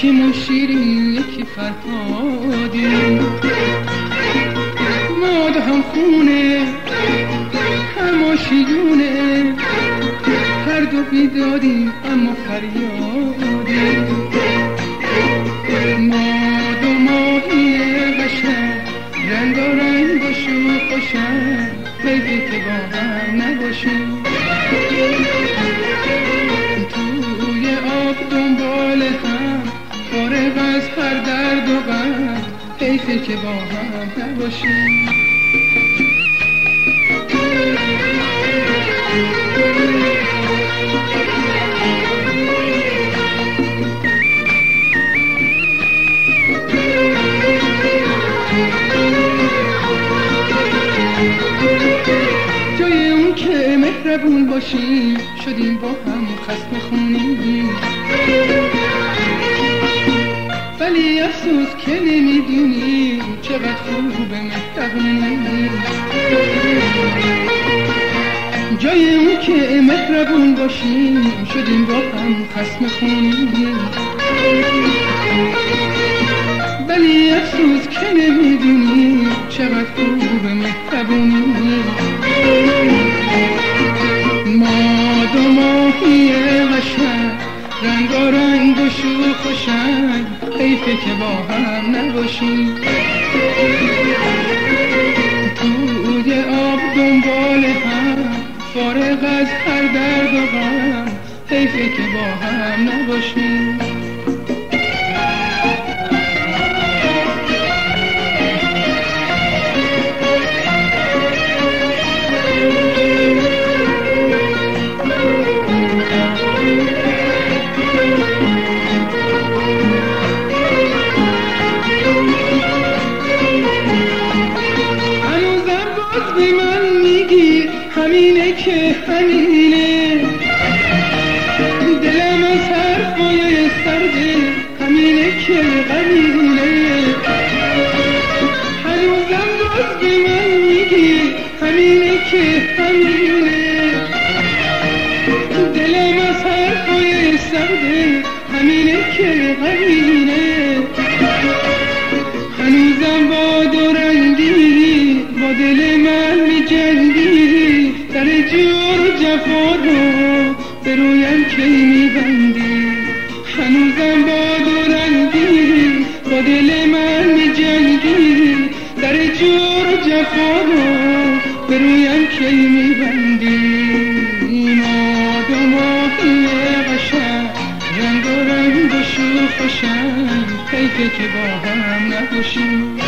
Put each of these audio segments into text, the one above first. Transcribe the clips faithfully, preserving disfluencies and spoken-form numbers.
یکی مشیرین یکی فرهادی، ما دو هم خونه هم آشیونه، هر دو بیدادیم اما فریادی. ما دو ماهی قشنگ رنگارنگ و شوخ و شنگ، حیفه که با هم نباشیم توی آب دنبال هم، فارغ از هر درد و غم، حیفه که با هم نباشیم. جای اون که مهربون باشیم شدیم با هم خصم خونیم، ولی افسوس که نمیدونیم چقدر خوب مهربونیم. جای اون که مهربون باشیم شدیم با هم خصم خونیم، ولی افسوس که نمیدونیم چقدر خوب مهربونیم. ما دو ماهی قشنگ رنگارنگ و شوخ و شنگ، حیفه که با هم نباشیم توی آب دنبال هم، فارغ از هر درد و غم، حیفه که با هم نباشیم. همینه که همینه، دلم از حرفای سرده همینه که غمینه. هنوزم باز به من میگی همینه که همینه، دلم از حرفای سرده همینه که غمینه. هنوزم با دورنگی با دل من میجنگی، در جور جفا رو به رویم کی میبندی. هنوزم با دورنگی با دل من میجنگی، در جور جفا رو به رویم کی میبندی. ما دو ماهی قشنگ رنگارنگ و شوخ و شنگ، حیفه که با هم نباشیم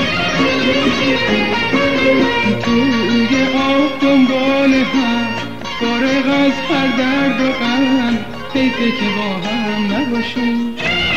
توی آب دنبال هم، فارغ از هر درد و غم، حیفه که با هم نباشیم.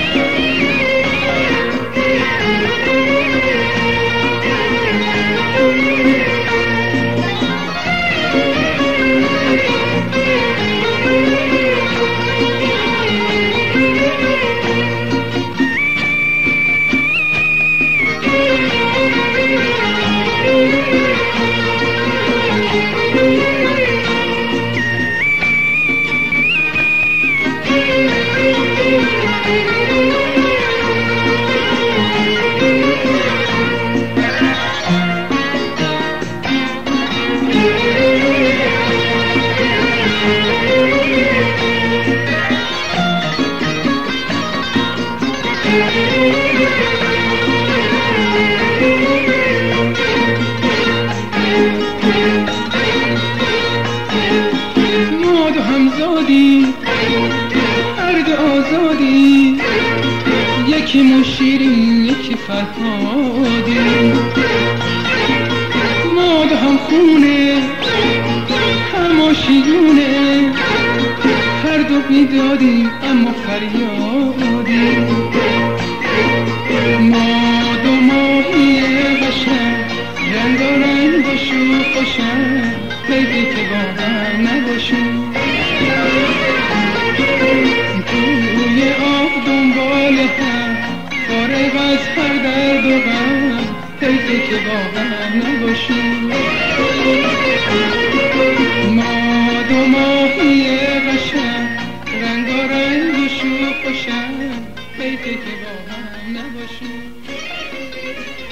ما دو همزادی هر دو آزادی، یکی مشیرین یکی فرهادی. ما دو هم خونه هم آشیونه، هر دو بیدادیم اما فریادی. ما دو ماهی قشنگ رنگارنگ و شوخ و شنگ، حیفه که با هم نباشیم توی آب دنبال هم، فارغ از هر درد و غم، حیفه که با هم نباشیم. ما دو ماهی قشنگ رنگارنگ و شوخ و شنگ، حیفه که با هم نباشیم.